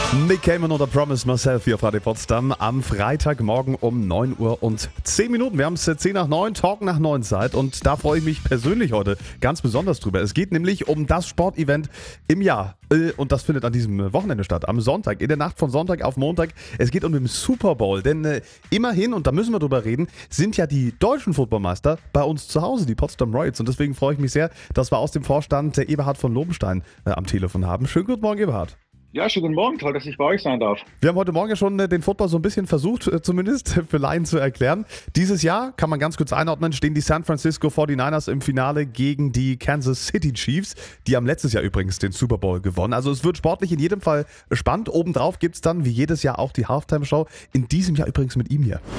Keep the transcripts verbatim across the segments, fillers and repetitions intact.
Nick Cayman oder Promise Myself hier auf Radio Potsdam am Freitagmorgen um neun Uhr und zehn Minuten. Wir haben es zehn nach neun, Talk nach neun Zeit und da freue ich mich persönlich heute ganz besonders drüber. Es geht nämlich um das Sportevent im Jahr und das findet an diesem Wochenende statt, am Sonntag, in der Nacht von Sonntag auf Montag. Es geht um den Super Bowl, denn äh, immerhin, und da müssen wir drüber reden, sind ja die deutschen Footballmeister bei uns zu Hause, die Potsdam Royals, und deswegen freue ich mich sehr, dass wir aus dem Vorstand äh, Eberhard von Lobenstein äh, am Telefon haben. Schönen guten Morgen, Eberhard. Ja, schönen guten Morgen, toll, dass ich bei euch sein darf. Wir haben heute Morgen ja schon den Football so ein bisschen versucht, zumindest für Laien zu erklären. Dieses Jahr, kann man ganz kurz einordnen, stehen die San Francisco forty-niners im Finale gegen die Kansas City Chiefs. Die haben letztes Jahr übrigens den Super Bowl gewonnen. Also es wird sportlich in jedem Fall spannend. Obendrauf gibt es dann wie jedes Jahr auch die Halftime-Show. In diesem Jahr übrigens mit ihm hier.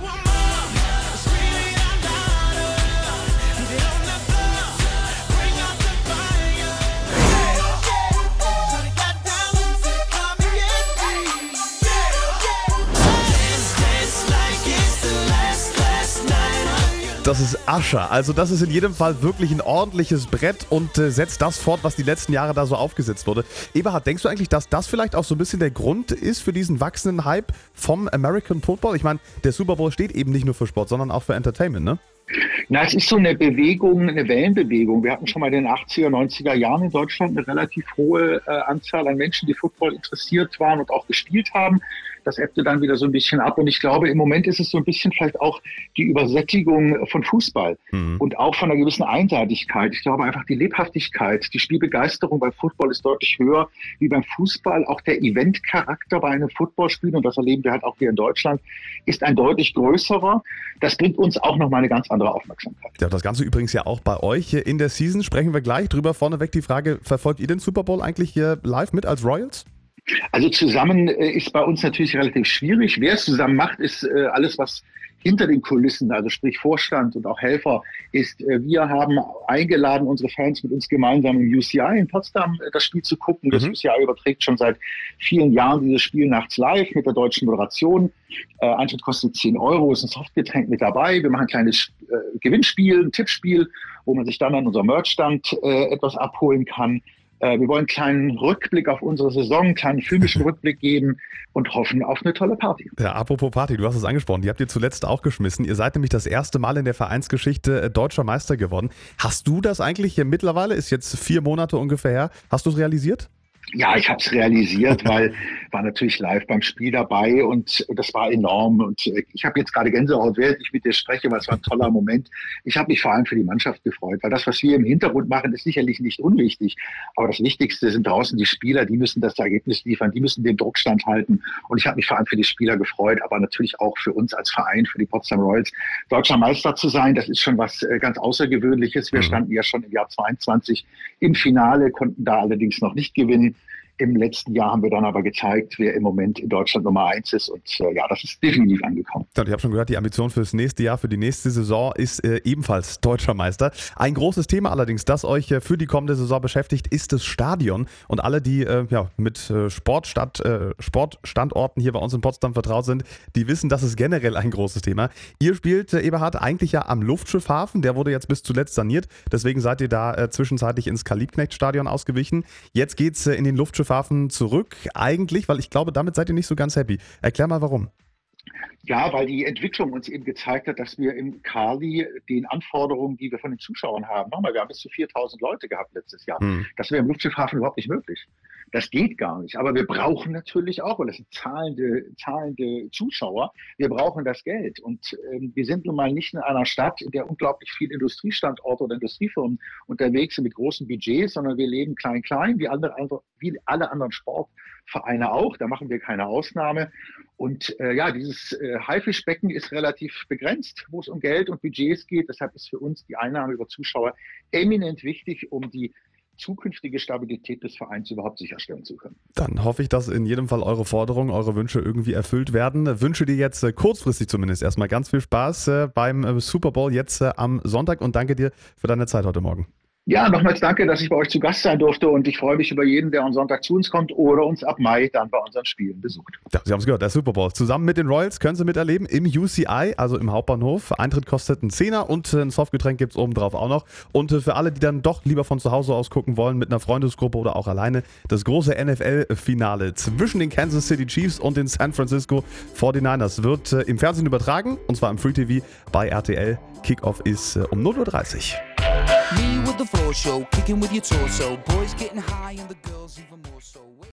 Das ist Usher. Also das ist in jedem Fall wirklich ein ordentliches Brett und äh, setzt das fort, was die letzten Jahre da so aufgesetzt wurde. Eberhard, denkst du eigentlich, dass das vielleicht auch so ein bisschen der Grund ist für diesen wachsenden Hype vom American Football? Ich meine, der Super Bowl steht eben nicht nur für Sport, sondern auch für Entertainment, ne? Na, es ist so eine Bewegung, eine Wellenbewegung. Wir hatten schon mal in den achtziger, neunziger Jahren in Deutschland eine relativ hohe äh, Anzahl an Menschen, die Football interessiert waren und auch gespielt haben. Das ebbte dann wieder so ein bisschen ab. Und ich glaube, im Moment ist es so ein bisschen vielleicht auch die Übersättigung von Fußball mhm. und auch von einer gewissen Einseitigkeit. Ich glaube einfach die Lebhaftigkeit, die Spielbegeisterung beim Football ist deutlich höher wie beim Fußball. Auch der Eventcharakter bei einem Footballspiel, und das erleben wir halt auch hier in Deutschland, ist ein deutlich größerer. Das bringt uns auch nochmal eine ganz andere Aufmerksamkeit. Ja, das Ganze übrigens ja auch bei euch in der Season. Sprechen wir gleich drüber. Vorneweg die Frage, verfolgt ihr den Super Bowl eigentlich hier live mit als Royals? Also zusammen äh, ist bei uns natürlich relativ schwierig. Wer es zusammen macht, ist äh, alles, was hinter den Kulissen, also sprich Vorstand und auch Helfer, ist, äh, wir haben eingeladen, unsere Fans mit uns gemeinsam im U C I in Potsdam äh, das Spiel zu gucken. Das mhm. U C I überträgt schon seit vielen Jahren dieses Spiel nachts live mit der deutschen Moderation. Äh, Eintritt kostet zehn Euro, ist ein Softgetränk mit dabei. Wir machen ein kleines äh, Gewinnspiel, ein Tippspiel, wo man sich dann an unserem Merchstand äh, etwas abholen kann. Wir wollen einen kleinen Rückblick auf unsere Saison, einen kleinen filmischen Rückblick geben und hoffen auf eine tolle Party. Ja, apropos Party, du hast es angesprochen, die habt ihr zuletzt auch geschmissen. Ihr seid nämlich das erste Mal in der Vereinsgeschichte deutscher Meister geworden. Hast du das eigentlich hier mittlerweile, ist jetzt vier Monate ungefähr her, hast du es realisiert? Ja, ich habe es realisiert, weil war natürlich live beim Spiel dabei und das war enorm. Und ich habe jetzt gerade Gänsehaut, während ich mit dir spreche, weil es war ein toller Moment. Ich habe mich vor allem für die Mannschaft gefreut, weil das, was wir im Hintergrund machen, ist sicherlich nicht unwichtig. Aber das Wichtigste sind draußen die Spieler, die müssen das Ergebnis liefern, die müssen den Druck standhalten. Und ich habe mich vor allem für die Spieler gefreut, aber natürlich auch für uns als Verein, für die Potsdam Royals, deutscher Meister zu sein. Das ist schon was ganz Außergewöhnliches. Wir standen ja schon im Jahr zweiundzwanzig im Finale, konnten da allerdings noch nicht gewinnen. Im letzten Jahr haben wir dann aber gezeigt, wer im Moment in Deutschland Nummer eins ist. Und äh, ja, das ist definitiv angekommen. Ja, ich habe schon gehört, die Ambition für das nächste Jahr, für die nächste Saison ist äh, ebenfalls deutscher Meister. Ein großes Thema allerdings, das euch äh, für die kommende Saison beschäftigt, ist das Stadion. Und alle, die äh, ja, mit äh, Sportstadt, äh, Sportstandorten hier bei uns in Potsdam vertraut sind, die wissen, das ist generell ein großes Thema. Ihr spielt, äh, Eberhard, eigentlich ja am Luftschiffhafen. Der wurde jetzt bis zuletzt saniert. Deswegen seid ihr da äh, zwischenzeitlich ins Karl-Liebknecht-Stadion ausgewichen. Jetzt geht's äh, in den Luftschiffhafen zurück eigentlich, weil ich glaube, damit seid ihr nicht so ganz happy. Erklär mal, warum. Ja, weil die Entwicklung uns eben gezeigt hat, dass wir im Kali den Anforderungen, die wir von den Zuschauern haben, nochmal, wir haben bis zu viertausend Leute gehabt letztes Jahr. Hm. Das wäre im Luftschiffhafen überhaupt nicht möglich. Das geht gar nicht. Aber wir brauchen natürlich auch, weil das sind zahlende, zahlende Zuschauer, wir brauchen das Geld. Und ähm, wir sind nun mal nicht in einer Stadt, in der unglaublich viele Industriestandorte oder Industriefirmen unterwegs sind mit großen Budgets, sondern wir leben klein, klein, wie, andere, wie alle anderen Sportvereine auch. Da machen wir keine Ausnahme. Und äh, ja, dieses äh, Haifischbecken ist relativ begrenzt, wo es um Geld und Budgets geht. Deshalb ist für uns die Einnahme über Zuschauer eminent wichtig, um die zukünftige Stabilität des Vereins überhaupt sicherstellen zu können. Dann hoffe ich, dass in jedem Fall eure Forderungen, eure Wünsche irgendwie erfüllt werden. Wünsche dir jetzt äh, kurzfristig zumindest erstmal ganz viel Spaß äh, beim äh, Super Bowl jetzt äh, am Sonntag und danke dir für deine Zeit heute Morgen. Ja, nochmals danke, dass ich bei euch zu Gast sein durfte und ich freue mich über jeden, der am Sonntag zu uns kommt oder uns ab Mai dann bei unseren Spielen besucht. Ja, Sie haben es gehört, der Super Bowl. Zusammen mit den Royals können Sie miterleben im U C I, also im Hauptbahnhof. Eintritt kostet einen Zehner und ein Softgetränk gibt es obendrauf auch noch. Und für alle, die dann doch lieber von zu Hause aus gucken wollen, mit einer Freundesgruppe oder auch alleine, das große N F L-Finale zwischen den Kansas City Chiefs und den San Francisco forty-niners wird im Fernsehen übertragen, und zwar im Free T V bei R T L. Kickoff ist um null Uhr dreißig. Me with the floor show, kicking with your torso. Boys getting high and the girls even more so.